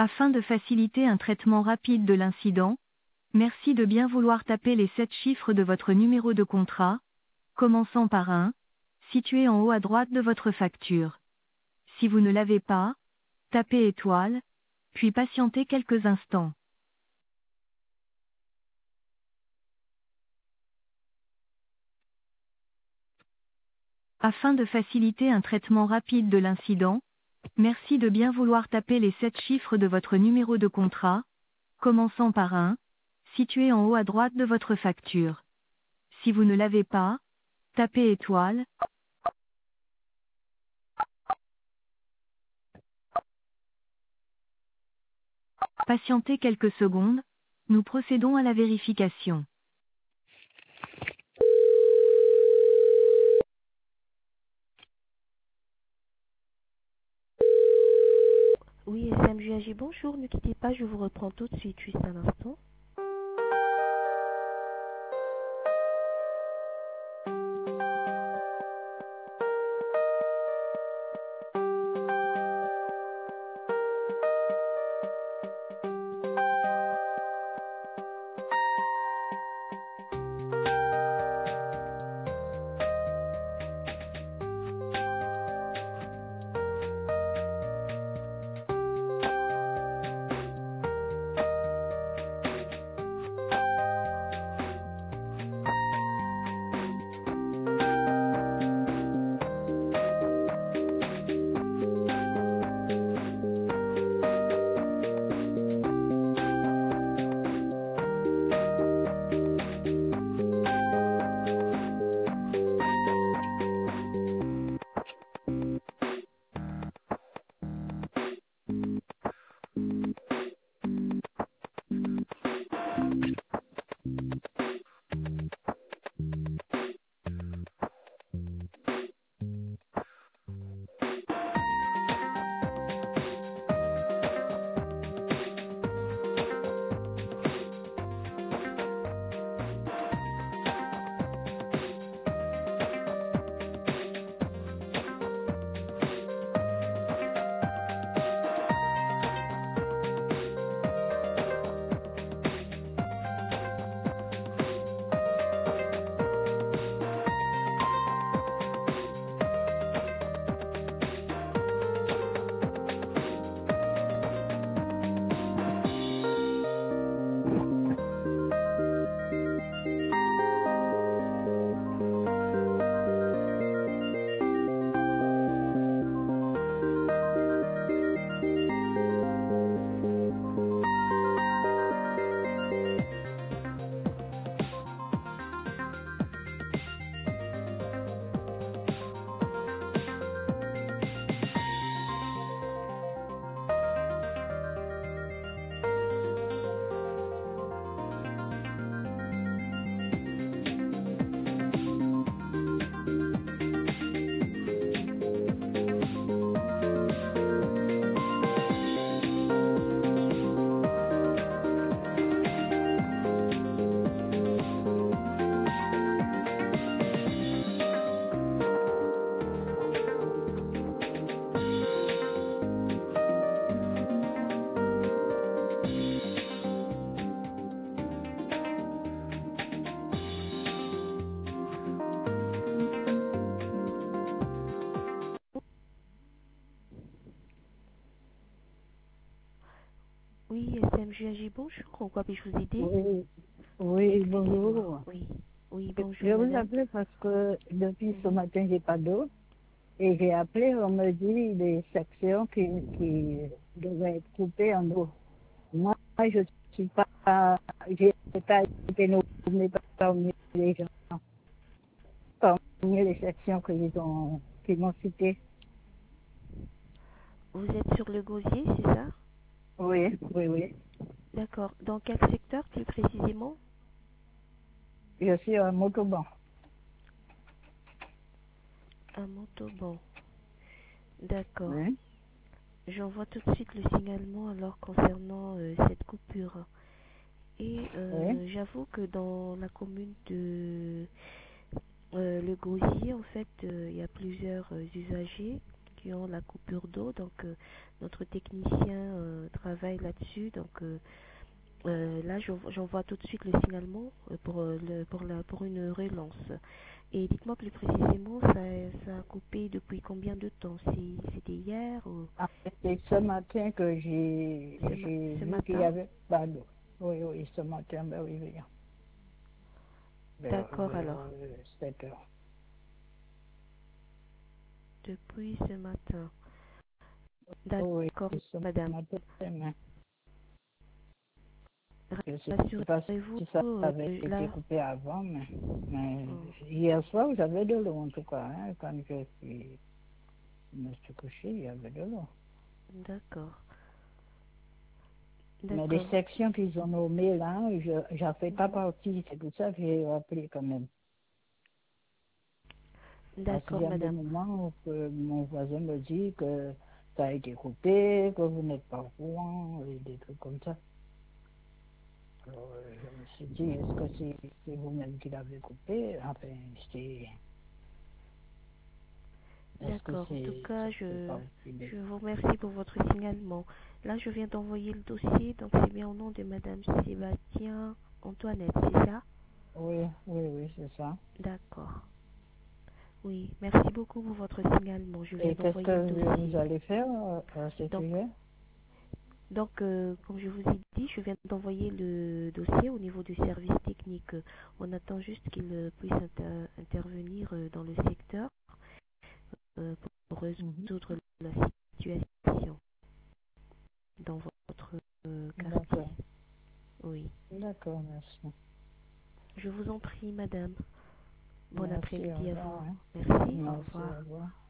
Afin de faciliter un traitement rapide de l'incident, merci de bien vouloir taper les 7 chiffres de votre numéro de contrat, commençant par 1, situé en haut à droite de votre facture. Si vous ne l'avez pas, tapez étoile, puis patientez quelques instants. Afin de faciliter un traitement rapide de l'incident, merci de bien vouloir taper les 7 chiffres de votre numéro de contrat, commençant par 1, situé en haut à droite de votre facture. Si vous ne l'avez pas, tapez étoile. Patientez quelques secondes, nous procédons à la vérification. Oui, SMJAG, bonjour, ne quittez pas, je vous reprends tout de suite, juste un instant. Oui, SMJAG, bonjour, en quoi puis-je vous aider? Oui, oui, Expliquez-moi. bonjour. Oui, oui, Je bonjour, vous madame. appelle parce que depuis ce Mhm. matin, j'ai pas d'eau. Et j'ai appelé, on me dit des sections qui devaient être coupées en eau. Moi, je suis pas, j'ai pas été nommé parmi les gens, parmi les sections qu'ils m'ont citées. Vous êtes sur le gosier, c'est ça? Oui, oui, oui. D'accord. Dans quel secteur plus précisément? Je suis un motoban. À Montauban. D'accord. Oui, J'envoie tout de suite le signalement alors concernant cette coupure. Et oui, j'avoue que dans la commune de Le Gosier, en fait, il y a plusieurs usagers qui ont la coupure d'eau. Donc, notre technicien travaille là-dessus. Donc, là, j'envoie tout de suite le signalement pour une relance. Et dites-moi plus précisément, ça a coupé depuis combien de temps? C'était hier ou... Ah, c'est ce matin que j'ai Ce vu qu'il y matin? avait pas d'eau. Oui, oui, ce matin, ben oui, D'accord, alors. 7 heures. Depuis ce matin. Oui, D'accord, ce madame. matin, mais je sais pas Rassurez-vous, si ça avait été là... coupé avant, mais Oh, hier soir, j'avais de l'eau en tout cas. Hein, quand je me suis couché, il y avait de l'eau. d'accord. Mais les D'accord. sections qu'ils ont nommées là, je n'en fais pas Mhm. partie. C'est pour ça que j'ai appelé quand même. Parce qu'il D'accord, y a des madame. moments où mon voisin me dit que ça a été coupé, que vous n'êtes pas au courant, et des trucs comme ça. Alors, je me suis dit, est-ce que c'est vous-même qui l'avez coupé? Enfin, est-ce que D'accord. En tout ça cas, fait partie de... je vous remercie pour votre signalement. Là, je viens d'envoyer le dossier, donc c'est bien au nom de Madame Sébastien Antoinette, c'est ça? Oui, oui, oui, c'est ça. D'accord. Oui, merci beaucoup pour votre signalement. Je viens Et qu'est-ce d'envoyer le que vous dossier. allez faire à ce Donc, sujet? comme je vous ai dit, je viens d'envoyer le dossier au niveau du service technique. On attend juste qu'il puisse intervenir dans le secteur pour Mhm. résoudre la situation dans votre quartier. D'accord, Oui. d'accord, merci. Je vous en prie, madame. Bon Merci, au après-midi à revoir. vous. Hein. Merci. Au Merci, revoir. au revoir.